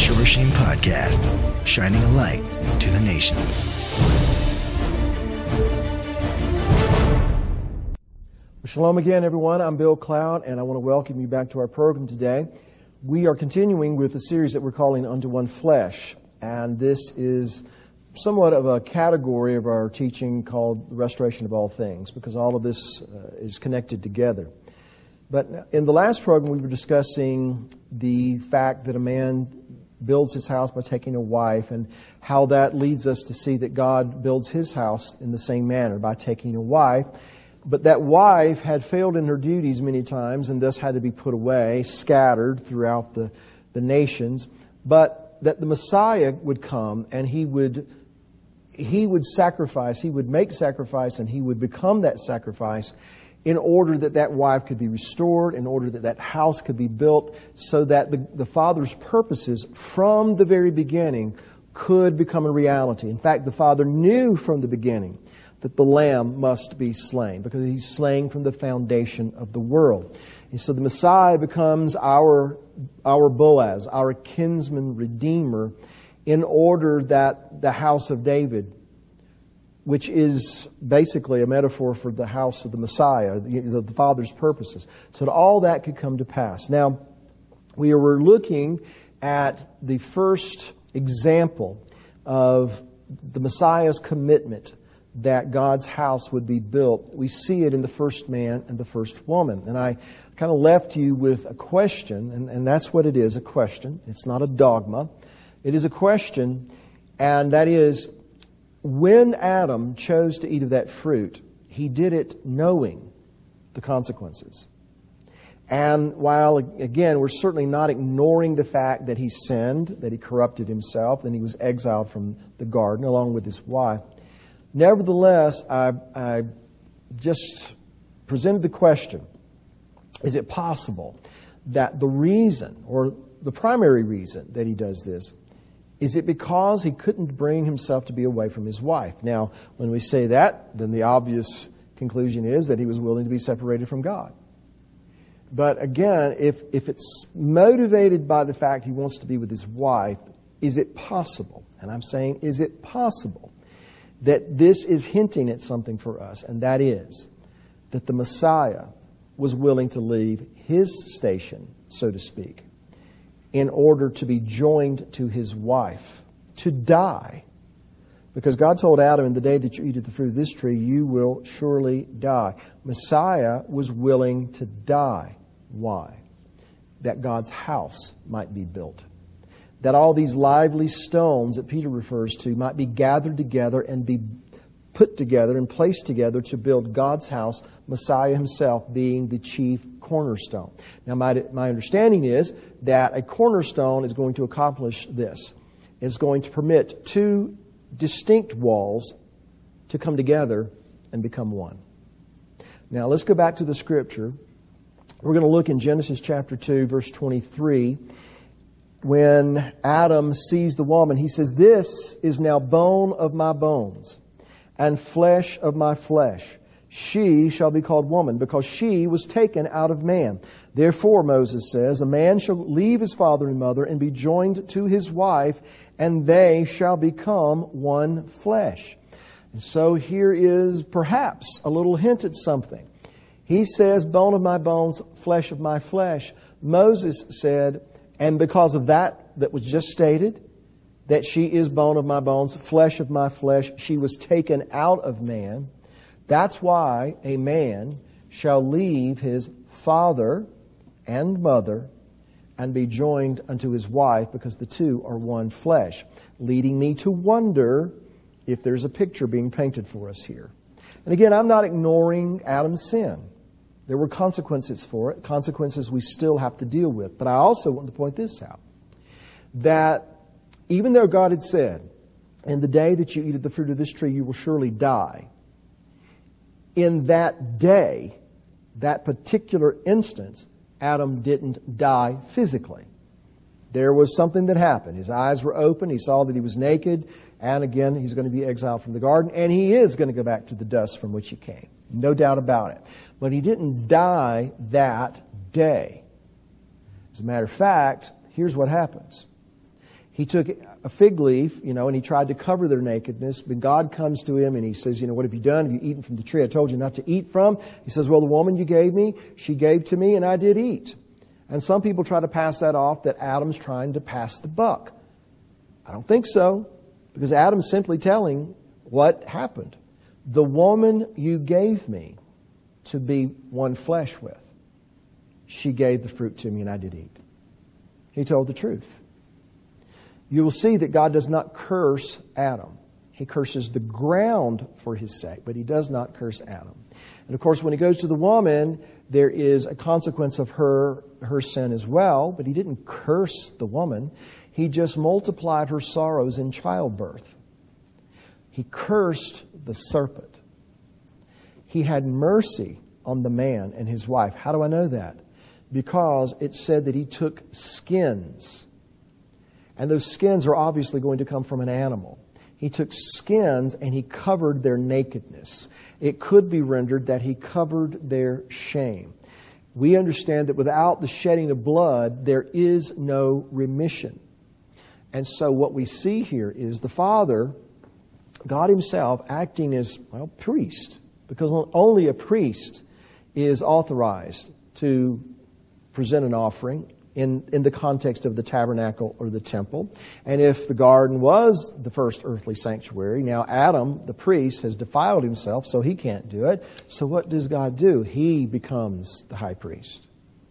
Shore Shame Podcast, shining a light to the nations. Shalom again, everyone. I'm Bill Cloud, and I want to welcome you back to our program today. We are continuing with a series that we're calling Unto One Flesh, and this is somewhat of a category of our teaching called the restoration of all things, because all of this is connected together. But in the last program, we were discussing the fact that a man builds his house by taking a wife, and how that leads us to see that God builds His house in the same manner by taking a wife. But that wife had failed in her duties many times and thus had to be put away, scattered throughout the nations. But that the Messiah would come and He would sacrifice, He would make sacrifice, and He would become that sacrifice in order that that wife could be restored, in order that that house could be built, so that the Father's purposes from the very beginning could become a reality. In fact, the Father knew from the beginning that the Lamb must be slain, because He's slain from the foundation of the world. And so the Messiah becomes our Boaz, our kinsman redeemer, in order that the house of David, which is basically a metaphor for the house of the Messiah, the Father's purposes, so that all that could come to pass. Now, we were looking at the first example of the Messiah's commitment that God's house would be built. We see it in the first man and the first woman. And I kind of left you with a question, and that's what it is, a question. It's not a dogma. It is a question, and that is, when Adam chose to eat of that fruit, he did it knowing the consequences. And while, again, we're certainly not ignoring the fact that he sinned, that he corrupted himself, and he was exiled from the garden along with his wife, nevertheless, I just presented the question, is it possible that the reason, or the primary reason that he does this, is it because he couldn't bring himself to be away from his wife? Now, when we say that, then the obvious conclusion is that he was willing to be separated from God. But again, if it's motivated by the fact he wants to be with his wife, is it possible, and I'm saying, is it possible, that this is hinting at something for us, and that is that the Messiah was willing to leave his station, so to speak, in order to be joined to his wife, to die. Because God told Adam, in the day that you eat of the fruit of this tree, you will surely die. Messiah was willing to die. Why? That God's house might be built. That all these lively stones that Peter refers to might be gathered together and be put together and placed together to build God's house, Messiah Himself being the chief cornerstone. Now, my understanding is that a cornerstone is going to accomplish this. It's going to permit two distinct walls to come together and become one. Now, let's go back to the Scripture. We're going to look in Genesis chapter 2, verse 23. When Adam sees the woman, he says, "This is now bone of my bones and flesh of my flesh. She shall be called woman, because she was taken out of man. Therefore," Moses says, "a man shall leave his father and mother and be joined to his wife, and they shall become one flesh." And so here is perhaps a little hint at something. He says, "Bone of my bones, flesh of my flesh." Moses said, and because of that was just stated, that she is bone of my bones, flesh of my flesh, she was taken out of man. That's why a man shall leave his father and mother and be joined unto his wife, because the two are one flesh. Leading me to wonder if there's a picture being painted for us here. And again, I'm not ignoring Adam's sin. There were consequences for it, consequences we still have to deal with. But I also want to point this out, that even though God had said, "In the day that you eat of the fruit of this tree, you will surely die," in that day, that particular instance, Adam didn't die physically. There was something that happened. His eyes were open. He saw that he was naked. And again, he's going to be exiled from the garden. And he is going to go back to the dust from which he came. No doubt about it. But he didn't die that day. As a matter of fact, here's what happens. He took a fig leaf, and he tried to cover their nakedness. But God comes to him and he says, what have you done? Have you eaten from the tree I told you not to eat from? He says, well, the woman you gave me, she gave to me and I did eat. And some people try to pass that off, that Adam's trying to pass the buck. I don't think so, because Adam's simply telling what happened. The woman you gave me to be one flesh with, she gave the fruit to me and I did eat. He told the truth. You will see that God does not curse Adam. He curses the ground for his sake, but he does not curse Adam. And of course, when he goes to the woman, there is a consequence of her sin as well, but he didn't curse the woman. He just multiplied her sorrows in childbirth. He cursed the serpent. He had mercy on the man and his wife. How do I know that? Because it said that he took skins. And those skins are obviously going to come from an animal. He took skins and he covered their nakedness. It could be rendered that he covered their shame. We understand that without the shedding of blood, there is no remission. And so what we see here is the Father, God Himself, acting as, priest. Because only a priest is authorized to present an offering in the context of the tabernacle or the temple. And if the garden was the first earthly sanctuary, now Adam, the priest, has defiled himself, so he can't do it. So what does God do? He becomes the high priest.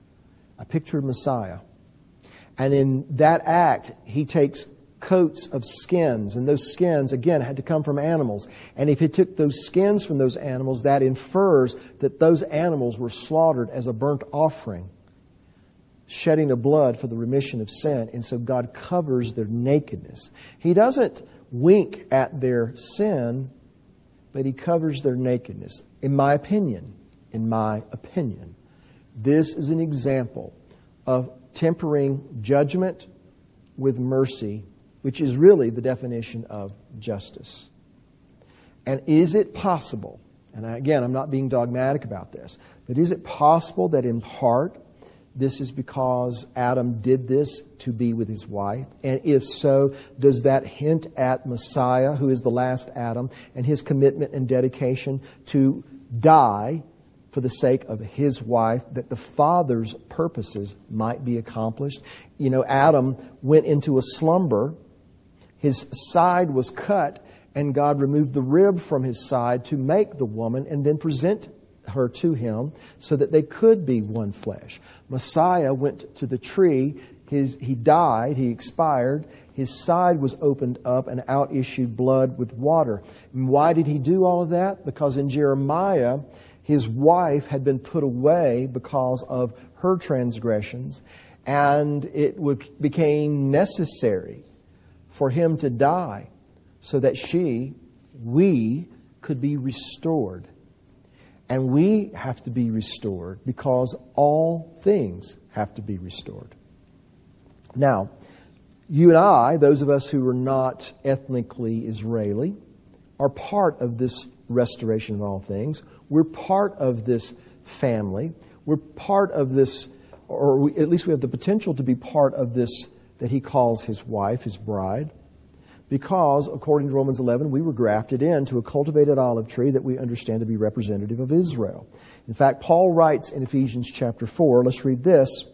I pictured Messiah. And in that act, He takes coats of skins, and those skins, again, had to come from animals. And if He took those skins from those animals, that infers that those animals were slaughtered as a burnt offering, shedding of blood for the remission of sin. And so God covers their nakedness. He doesn't wink at their sin, but He covers their nakedness. In my opinion, this is an example of tempering judgment with mercy, which is really the definition of justice. And is it possible, and again, I'm not being dogmatic about this, but is it possible that in part this is because Adam did this to be with his wife? And if so, does that hint at Messiah, who is the last Adam, and his commitment and dedication to die for the sake of his wife, that the Father's purposes might be accomplished? Adam went into a slumber. His side was cut, and God removed the rib from his side to make the woman and then present her to him so that they could be one flesh. Messiah went to the tree. He died. He expired. His side was opened up and out issued blood with water. And why did He do all of that? Because in Jeremiah, his wife had been put away because of her transgressions, and it became necessary for him to die so that we could be restored. And we have to be restored because all things have to be restored. Now, you and I, those of us who are not ethnically Israeli, are part of this restoration of all things. We're part of this family. We're part of this, or at least we have the potential to be part of this that He calls His wife, His bride. Because, according to Romans 11, we were grafted into a cultivated olive tree that we understand to be representative of Israel. In fact, Paul writes in Ephesians chapter 4, let's read this.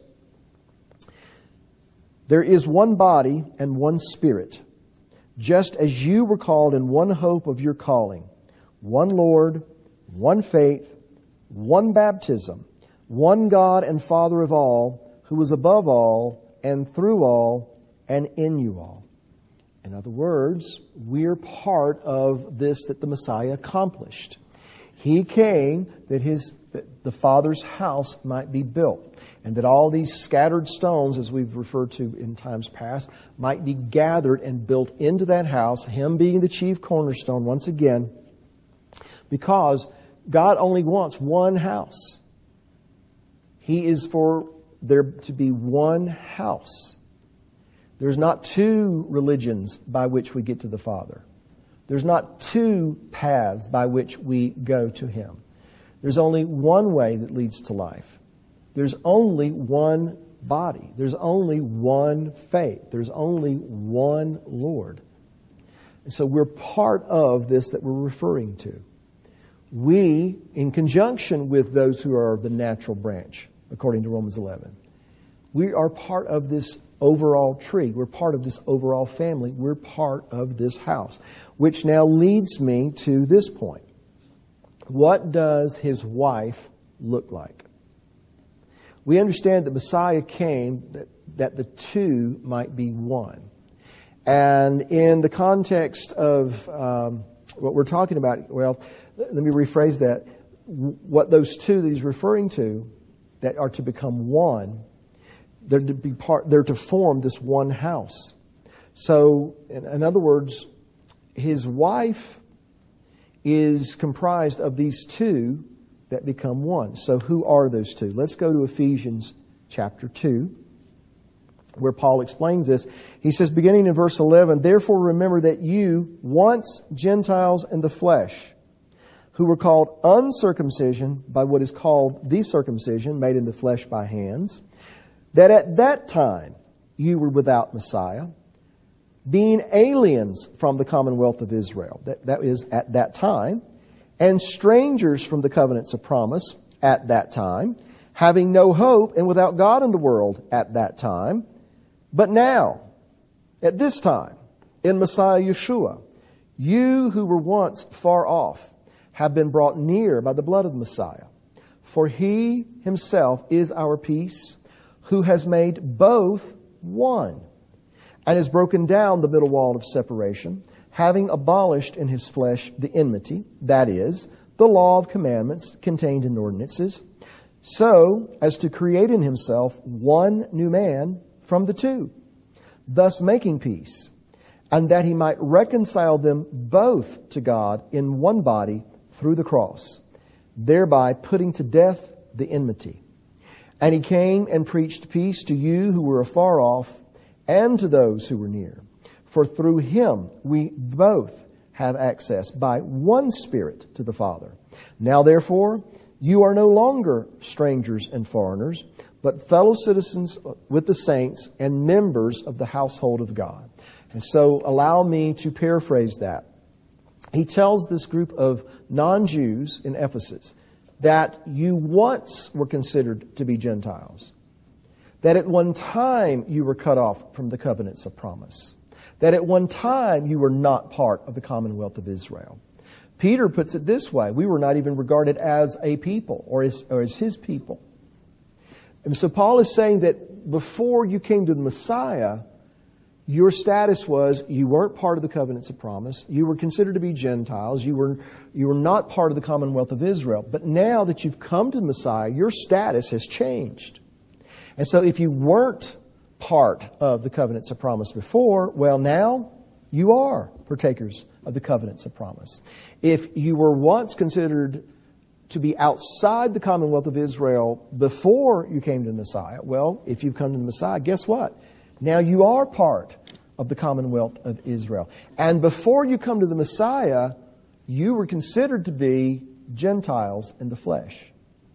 There is one body and one Spirit, just as you were called in one hope of your calling, one Lord, one faith, one baptism, one God and Father of all, who is above all and through all and in you all. In other words, we're part of this that the Messiah accomplished. He came that the Father's house might be built, and that all these scattered stones, as we've referred to in times past, might be gathered and built into that house, Him being the chief cornerstone once again, because God only wants one house. He is for there to be one house. There's not two religions by which we get to the Father. There's not two paths by which we go to Him. There's only one way that leads to life. There's only one body. There's only one faith. There's only one Lord. And so we're part of this that we're referring to. We, in conjunction with those who are the natural branch, according to Romans 11, we are part of this overall tree. We're part of this overall family. We're part of this house. Which now leads me to this point. What does his wife look like? We understand that Messiah came that the two might be one. And in the context of what we're talking about, well, let me rephrase that. What those two that he's referring to that are to become one, they're to form this one house. So, in other words, his wife is comprised of these two that become one. So who are those two? Let's go to Ephesians chapter 2, where Paul explains this. He says, beginning in verse 11, "Therefore remember that you, once Gentiles in the flesh, who were called uncircumcision by what is called the circumcision, made in the flesh by hands, that at that time you were without Messiah, being aliens from the commonwealth of Israel," that is, at that time, "and strangers from the covenants of promise at that time, having no hope and without God in the world at that time. But now, at this time, in Messiah Yeshua, you who were once far off have been brought near by the blood of Messiah. For He Himself is our peace, who has made both one, and has broken down the middle wall of separation, having abolished in His flesh the enmity, that is, the law of commandments contained in ordinances, so as to create in Himself one new man from the two, thus making peace, and that He might reconcile them both to God in one body through the cross, thereby putting to death the enmity. And He came and preached peace to you who were afar off, and to those who were near. For through Him we both have access by one Spirit to the Father. Now therefore, you are no longer strangers and foreigners, but fellow citizens with the saints and members of the household of God. And so allow me to paraphrase that. He tells this group of non-Jews in Ephesus that you once were considered to be Gentiles, that at one time you were cut off from the covenants of promise, that at one time you were not part of the commonwealth of Israel. Peter puts it this way: we were not even regarded as a people or as His people. And so Paul is saying that before you came to the Messiah, your status was you weren't part of the covenants of promise. You were considered to be Gentiles. You were not part of the commonwealth of Israel. But now that you've come to the Messiah, your status has changed. And so if you weren't part of the covenants of promise before, well, now you are partakers of the covenants of promise. If you were once considered to be outside the commonwealth of Israel before you came to the Messiah, well, if you've come to the Messiah, guess what? Now you are part of the commonwealth of Israel. And before you come to the Messiah, you were considered to be Gentiles in the flesh.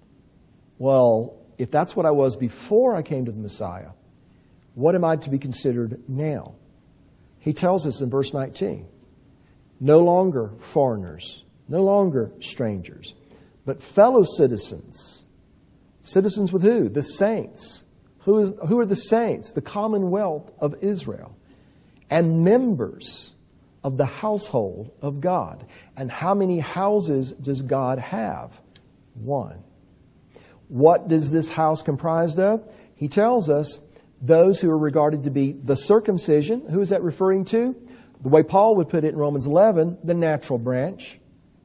Well, if that's what I was before I came to the Messiah, what am I to be considered now? He tells us in verse 19, no longer foreigners, no longer strangers, but fellow citizens. Citizens with who? The saints. Who are the saints? The commonwealth of Israel. And members of the household of God. And how many houses does God have? One. What is this house comprised of? He tells us those who are regarded to be the circumcision. Who is that referring to? The way Paul would put it in Romans 11, the natural branch.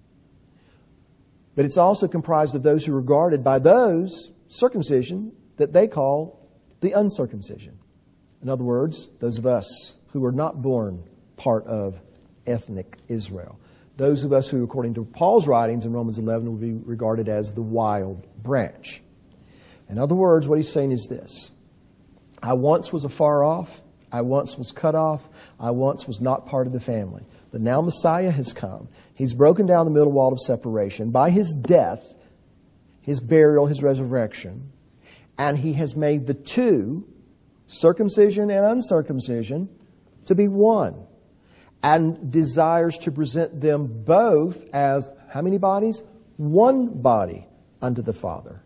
But it's also comprised of those who are regarded by those, circumcision, that they call the uncircumcision. In other words, those of us who are not born part of ethnic Israel. Those of us who, according to Paul's writings in Romans 11, will be regarded as the wild branch. In other words, what he's saying is this: I once was afar off. I once was cut off. I once was not part of the family. But now Messiah has come. He's broken down the middle wall of separation by His death, His burial, His resurrection. And He has made the two, circumcision and uncircumcision, to be one. And desires to present them both as, how many bodies? One body unto the Father.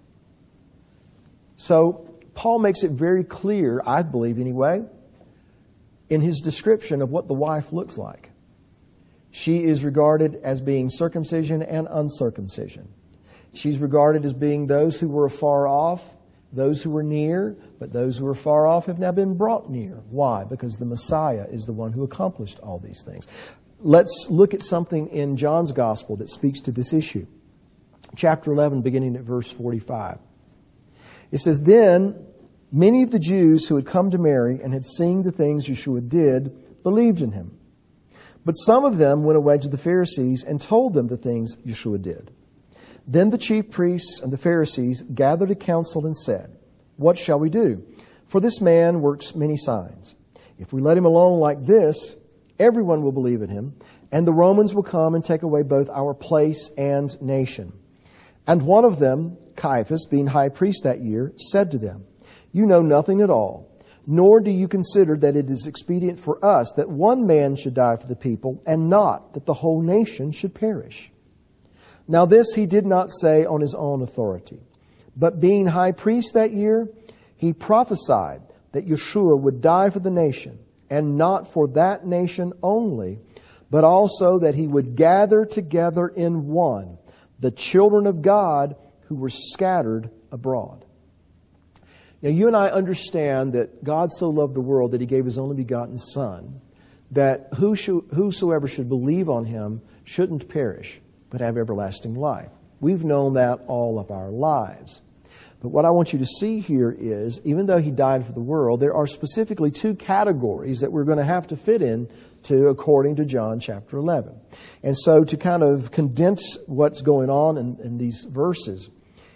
So, Paul makes it very clear, I believe anyway, in his description of what the wife looks like. She is regarded as being circumcision and uncircumcision. She's regarded as being those who were afar off, those who were near, but those who were far off have now been brought near. Why? Because the Messiah is the one who accomplished all these things. Let's look at something in John's Gospel that speaks to this issue. Chapter 11, beginning at verse 45. It says, Then many of the Jews who had come to Mary and had seen the things Yeshua did believed in Him. But some of them went away to the Pharisees and told them the things Yeshua did. Then the chief priests and the Pharisees gathered a council and said, What shall we do? For this man works many signs. If we let him alone like this, everyone will believe in him, and the Romans will come and take away both our place and nation. And one of them, Caiaphas, being high priest that year, said to them, You know nothing at all, nor do you consider that it is expedient for us that one man should die for the people, and not that the whole nation should perish. Now this he did not say on his own authority, but being high priest that year, he prophesied that Yeshua would die for the nation, and not for that nation only, but also that he would gather together in one the children of God who were scattered abroad. Now you and I understand that God so loved the world that He gave His only begotten Son, that whosoever should believe on Him shouldn't perish, but have everlasting life. We've known that all of our lives. But what I want you to see here is, even though He died for the world, there are specifically two categories that we're going to have to fit in to according to John chapter 11. And so to kind of condense what's going on in these verses,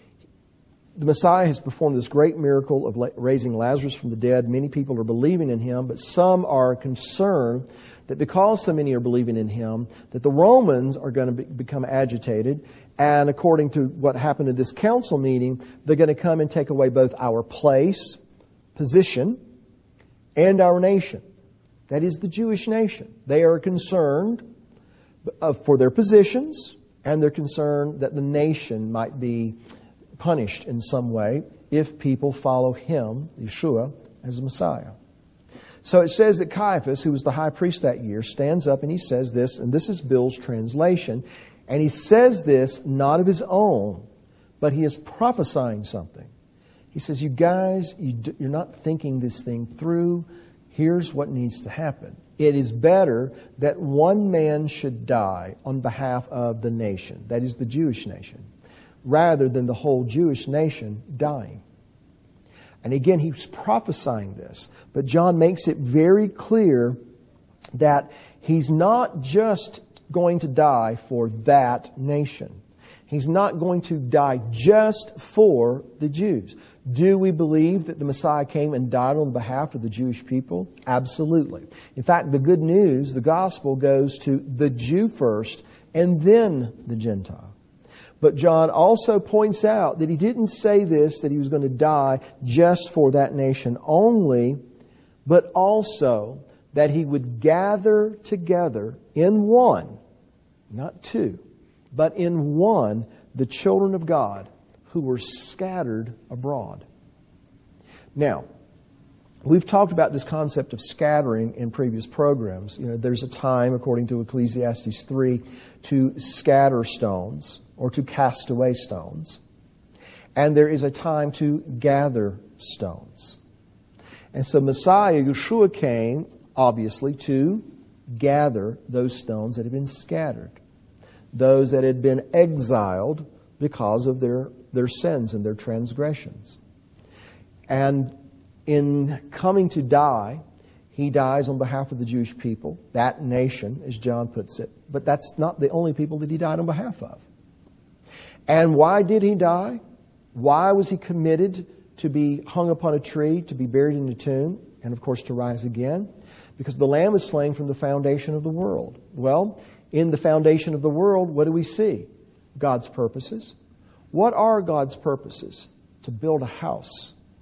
the Messiah has performed this great miracle of raising Lazarus from the dead. Many people are believing in Him, but some are concerned that because so many are believing in Him, that the Romans are going to become agitated. And according to what happened in this council meeting, they're going to come and take away both our place, position, and our nation. That is the Jewish nation. They are concerned for their positions, and they're concerned that the nation might be punished in some way if people follow Him, Yeshua, as the Messiah. So it says that Caiaphas, who was the high priest that year, stands up and he says this, and this is Bill's translation, and he says this not of his own, but he is prophesying something. He says, You guys, you're not thinking this thing through. Here's what needs to happen. It is better that one man should die on behalf of the nation, that is the Jewish nation, rather than the whole Jewish nation dying. And again, he's prophesying this. But John makes it very clear that he's not just going to die for that nation. He's not going to die just for the Jews. Do we believe that the Messiah came and died on behalf of the Jewish people? Absolutely. In fact, the good news, the gospel, goes to the Jew first and then the Gentile. But John also points out that he didn't say this, that he was going to die just for that nation only, but also that he would gather together in one, not two, but in one, the children of God who were scattered abroad. Now, we've talked about this concept of scattering in previous programs. There's a time, according to Ecclesiastes 3, to scatter stones or to cast away stones. And there is a time to gather stones. And so Messiah, Yeshua, came, obviously, to gather those stones that had been scattered. Those that had been exiled because of their sins and their transgressions. And in coming to die, He dies on behalf of the Jewish people, that nation, as John puts it. But that's not the only people that He died on behalf of. And why did He die? Why was He committed to be hung upon a tree, to be buried in a tomb, and of course to rise again? Because the Lamb was slain from the foundation of the world. Well, in the foundation of the world, what do we see? God's purposes. What are God's purposes? To build a house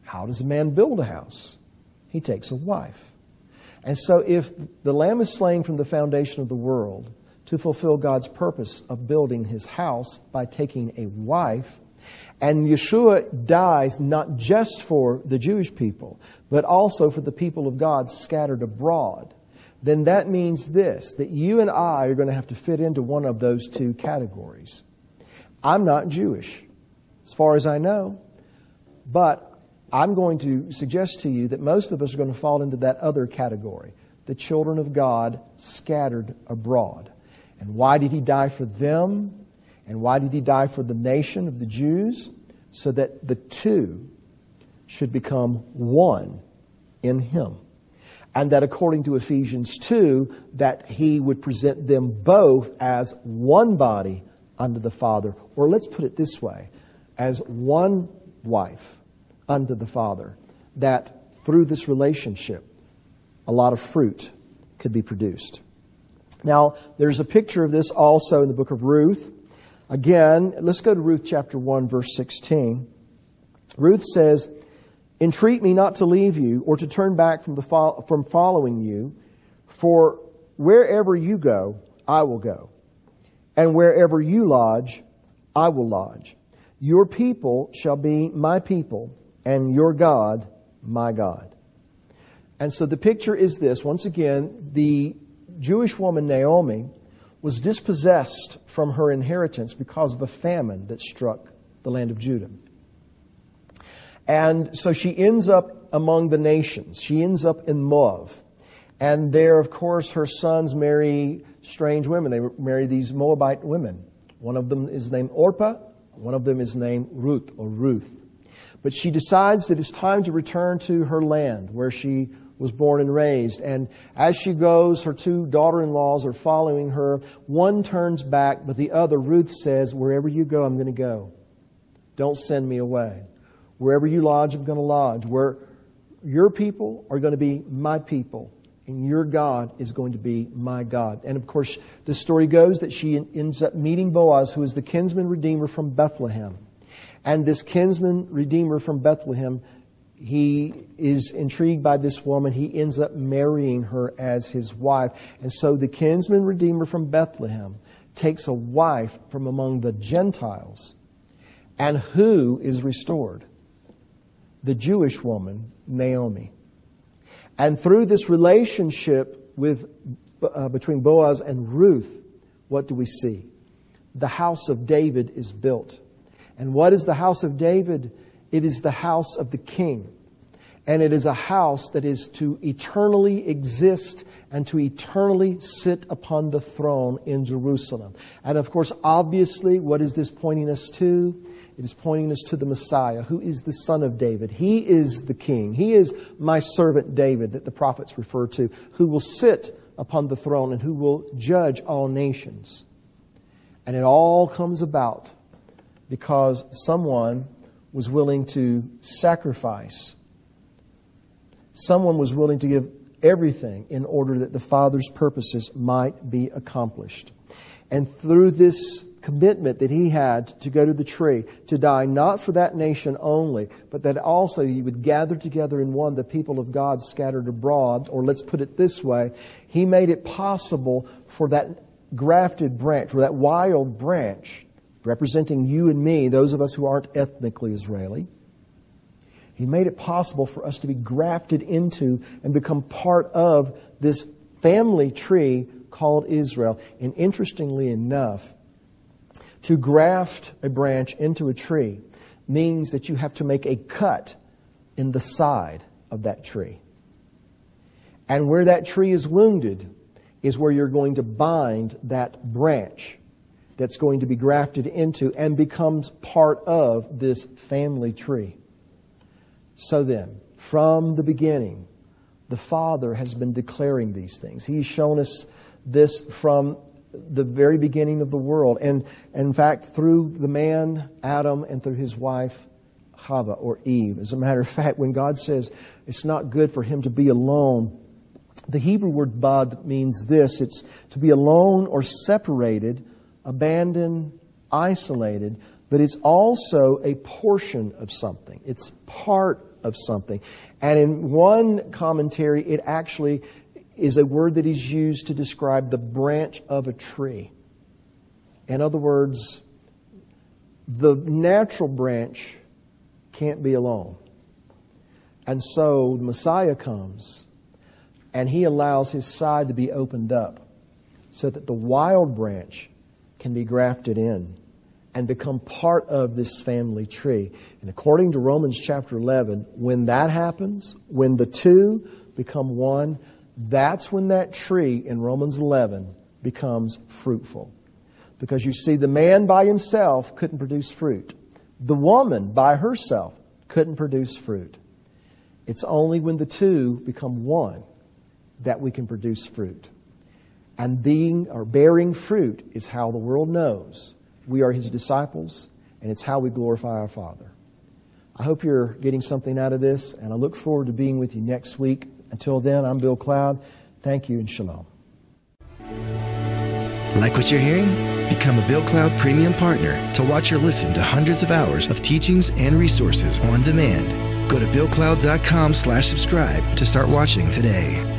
How does a man build a house? He takes a wife. And so if the Lamb is slain from the foundation of the world to fulfill God's purpose of building His house by taking a wife, and Yeshua dies not just for the Jewish people, but also for the people of God scattered abroad, then that means this, that you and I are going to have to fit into one of those two categories. I'm not Jewish, as far as I know, but I'm going to suggest to you that most of us are going to fall into that other category, the children of God scattered abroad. And why did He die for them? And why did He die for the nation of the Jews? So that the two should become one in Him. And that according to Ephesians 2, that He would present them both as one body unto the Father. Or let's put it this way, as one wife unto the Father, that through this relationship, a lot of fruit could be produced. Now, there's a picture of this also in the book of Ruth. Again, let's go to Ruth chapter 1, verse 16. Ruth says, "Entreat me not to leave you or to turn back from following you, for wherever you go, I will go, and wherever you lodge, I will lodge. Your people shall be my people, and your God, my God." And so the picture is this. Once again, the Jewish woman Naomi was dispossessed from her inheritance because of a famine that struck the land of Judah. And so she ends up among the nations. She ends up in Moab. And there, of course, her sons marry strange women. They marry these Moabite women. One of them is named Orpah. One of them is named Ruth or Ruth. But she decides that it's time to return to her land where she was born and raised. And as she goes, her two daughter-in-laws are following her. One turns back, but the other, Ruth, says, "Wherever you go, I'm going to go. Don't send me away. Wherever you lodge, I'm going to lodge. Where your people are going to be my people, and your God is going to be my God." And of course, the story goes that she ends up meeting Boaz, who is the kinsman redeemer from Bethlehem. And this kinsman redeemer from Bethlehem, he is intrigued by this woman. He ends up marrying her as his wife. And so the kinsman redeemer from Bethlehem takes a wife from among the Gentiles. And who is restored? The Jewish woman, Naomi. And through this relationship between Boaz and Ruth, what do we see? The house of David is built. And what is the house of David? It is the house of the king. And it is a house that is to eternally exist and to eternally sit upon the throne in Jerusalem. And of course, obviously, what is this pointing us to? It is pointing us to the Messiah, who is the son of David. He is the king. He is my servant David that the prophets refer to, who will sit upon the throne and who will judge all nations. And it all comes about because someone was willing to sacrifice. Someone was willing to give everything in order that the Father's purposes might be accomplished. And through this commitment that He had to go to the tree, to die not for that nation only, but that also He would gather together in one the people of God scattered abroad, or let's put it this way, He made it possible for that grafted branch, or that wild branch, representing you and me, those of us who aren't ethnically Israeli. He made it possible for us to be grafted into and become part of this family tree called Israel. And interestingly enough, to graft a branch into a tree means that you have to make a cut in the side of that tree. And where that tree is wounded is where you're going to bind that branch that's going to be grafted into and becomes part of this family tree. So then, from the beginning, the Father has been declaring these things. He's shown us this from the very beginning of the world. And in fact, through the man, Adam, and through his wife, Chava, or Eve. As a matter of fact, when God says it's not good for him to be alone, the Hebrew word bad means this. It's to be alone or separated, abandoned, isolated, but it's also a portion of something. It's part of something. And in one commentary, it actually is a word that is used to describe the branch of a tree. In other words, the natural branch can't be alone. And so the Messiah comes and he allows his side to be opened up so that the wild branch can be grafted in and become part of this family tree. And according to Romans chapter 11, when that happens, when the two become one, that's when that tree in Romans 11 becomes fruitful. Because you see, the man by himself couldn't produce fruit. The woman by herself couldn't produce fruit. It's only when the two become one that we can produce fruit. And bearing fruit is how the world knows we are His disciples, and it's how we glorify our Father. I hope you're getting something out of this, and I look forward to being with you next week. Until then, I'm Bill Cloud. Thank you and shalom. Like what you're hearing? Become a Bill Cloud Premium Partner to watch or listen to hundreds of hours of teachings and resources on demand. Go to BillCloud.com/subscribe to start watching today.